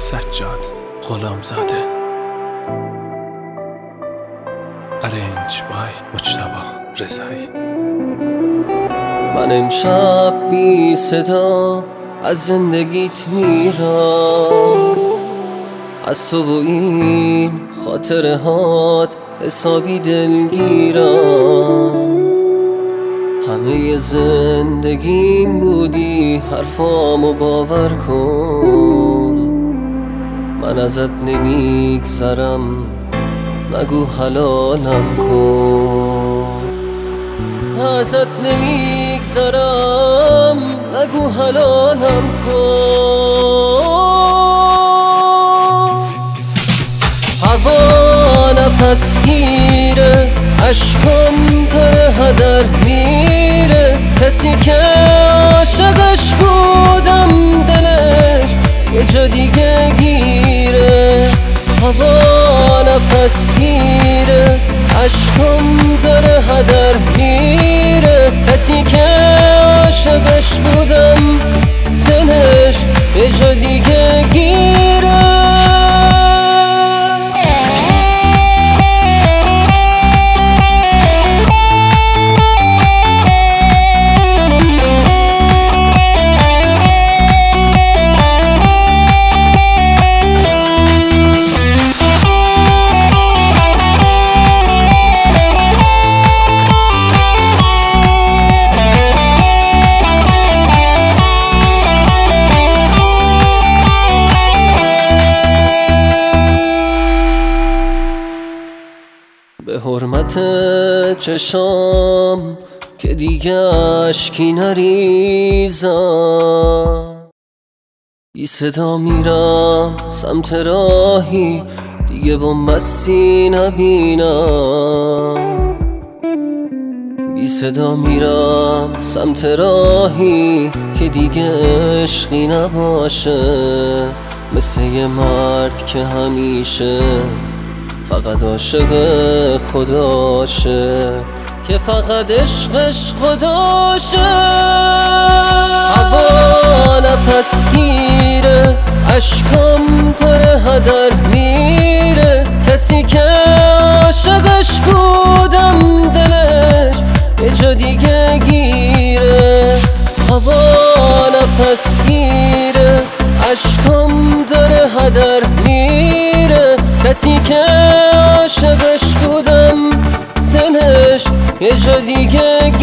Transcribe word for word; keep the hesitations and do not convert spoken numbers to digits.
سجاد غلامزاده. ارنج بای مجتبی رضایی. من امشب بی صدا از زندگیت میرم، از تو و این خاطره هات حسابی دلگیرم. همه زندگیم بودی، حرفامو باور کن. من ازت نمیگذرم، نگو حلالم کن. ازت نمیگذرم، نگو حلالم کن. هوا نفس گیره، عشقم داره هدر میره. کسی که عاشقش بودم دلش یه جا دیگه گیره. هوا نفس گیره، عشقم داره هدر میره. کسی که عاشقش بودم دلش یه جا دیگه گیره. به حرمت چشام که دیگه اشکی نریزم، بی صدا میرم سمت راهی دیگه با مستی نبینم. بی صدا میرم سمت راهی که دیگه عشقی نباشه. مثل یه مرد که همیشه فقط عاشق خداشه، که فقط عشقش خداشه. هوا نفس گیره، عشقم داره هدر میره. کسی که عاشقش بودم دلش یه جا دیگه گیره. هوا نفس گیره، عشقم داره هدر میره. کسی که عاشقش بودم دلش یه جا دیگه